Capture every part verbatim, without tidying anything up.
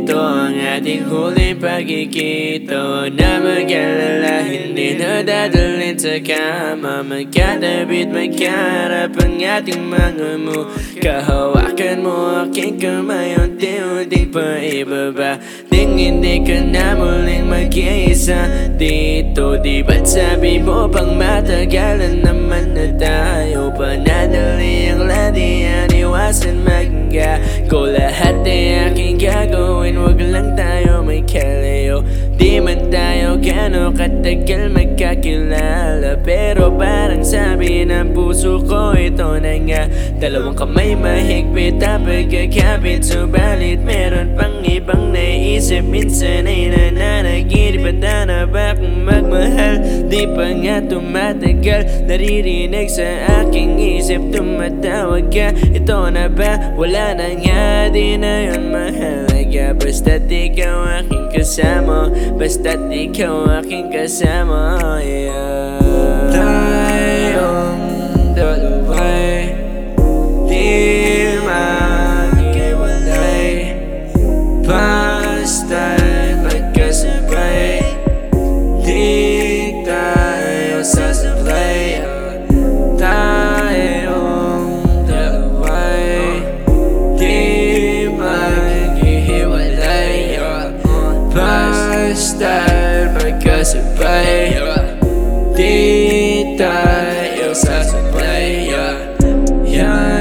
Ito ang ating huling pagkikita. Na mag-alala, hindi na dadalhin sa kama. Magkatabi't magkaharap ang ating mga mukha. Hawakan mo aking kamay, unti-unting paibaba. Ding hindi ka na muling mag-iisa dito. Di ba't sabi mo pang matagalan naman na tayo? Panadali ang ladian, iwasan magga ko. Lahat ay aking gagawin, wag lang tayo may kalayo. Di man tayo gano'ng katagal magkakilala, pero parang sabi ng puso ko ito na nga. Dalawang kamay mahigpit ang pagkakapit, subalit meron pang ibang naisip. Minsan ay nananaginip at hanap akong magmahal. Di pa nga tumatagal, naririnig sa aking isip, tumatawag ka. Ito na ba? Wala na nga, di na yun mahalaga. Basta't ikaw aking kasama, basta't ikaw aking kasama, yeah. Tayong dalawa'y di maghiwalay, basta't magkasabay, di tayo sasablay. Tayong dalawa'y di maghiwalay, basta't magkasabay, di tayo sasablay. Yeah,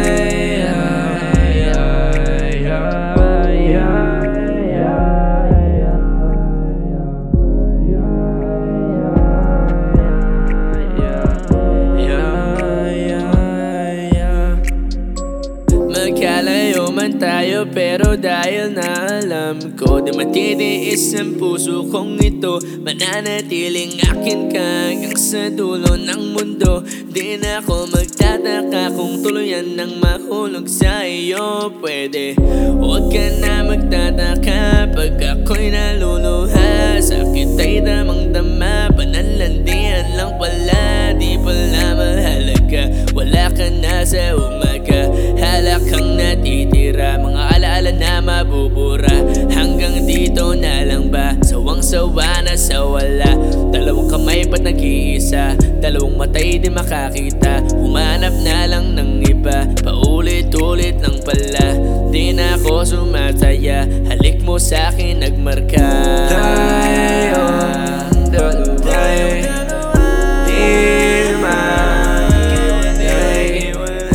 magkalayo man tayo, pero dahil na alam ko, di matitiis ang puso kong ito. Mananatiling akin ka hanggang sa dulo ng mundo. Di na ako magtataka kung tuluyan ng mahulog sa iyo. Pwede huwag ka na magtataka pag ako'y naluluha. Sakit ay damang-dama, pananlandian lang pala. Di pala mahalaga, wala ka na sa umaga. Halak kang natitira, mga alaala na mabubura. Hanggang dito na lang ba? Sawang-sawa na sa wala. Dalawang kamay ba't nag-iisa? Dalawang matay di makakita. Humanap na lang ng iba, paulit-ulit lang pala. Di na ako sumasaya, halik mo sa'kin nagmarka. tayong dalawa'y di maghiwalay,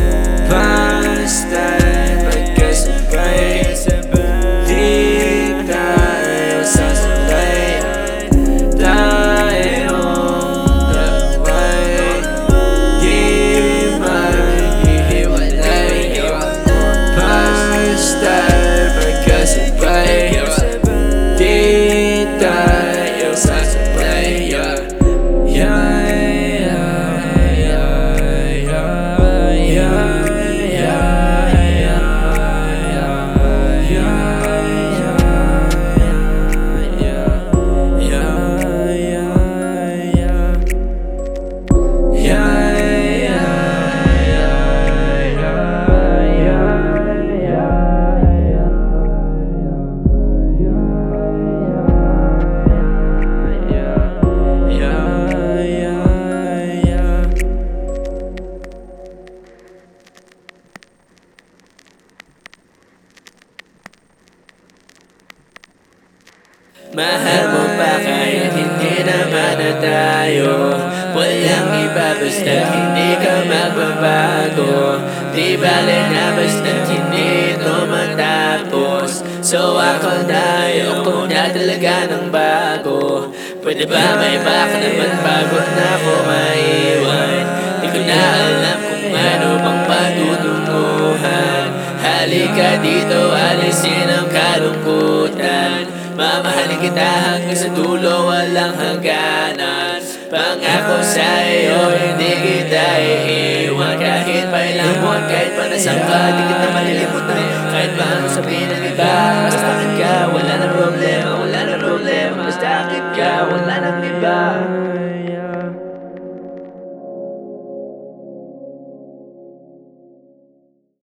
basta't magkasabay, di tayo sasablay. Tayong dalawa'y di maghiwalay, basta't magkasabay, di tayo sasablay. Yeah, mahal mo pa kahit hindi naman na tayo. Walang iba basta't hindi ka magbabago. Di bale na basta't hindi ito matapos. So ako tayo kung na talaga ng bago. Pwede ba may baka naman bago na ako maiwan? Di ko na alam kung ano bang patutunguhan. Halika dito, alisin ang kalungkutan. Mamahalin kita hanggang sa dulo, walang hangganan. Pangako sa iyo, hindi kita iiwan. Kahit pa ilang buwan, kahit pa nasaan ka, di kita malilimutan. Kahit pa ano sabihin ng iba, basta akin ka, wala na problema, wala na problema. Basta akin ka, wala nang iba.